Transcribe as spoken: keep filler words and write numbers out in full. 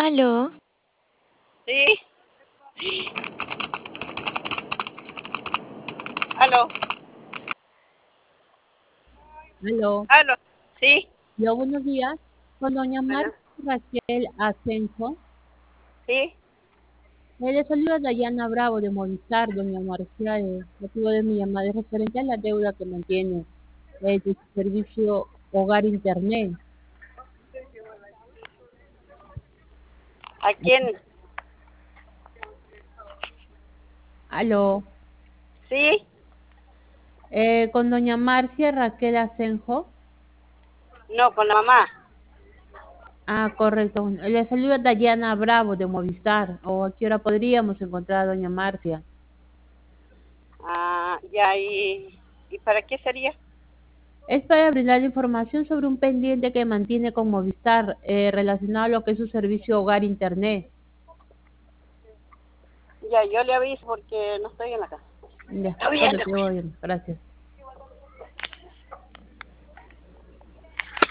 ¿Aló? Sí. Aló, Aló, aló. Sí. yo buenos días, con doña Bueno, María Raquel Ascenso. sí. Eh, le saluda Dayana Bravo de Movistar, doña Marcia. El motivo de mi llamada es referente a la deuda que mantiene eh, de su servicio Hogar Internet. ¿A quién? Aló, Sí. eh, con doña Marcia Raquel Asenjo. No, con la mamá. Ah, correcto. Le saluda Dayana Bravo de Movistar. ¿O a qué hora podríamos encontrar a doña Marcia? Ah, ya, y, ¿y para qué sería? Es para brindar información sobre un pendiente que mantiene con Movistar eh, relacionado a lo que es su servicio Hogar Internet. Ya, yo le aviso porque no estoy en la casa. Ya, Está bien. correcto, yo voy bien. Gracias.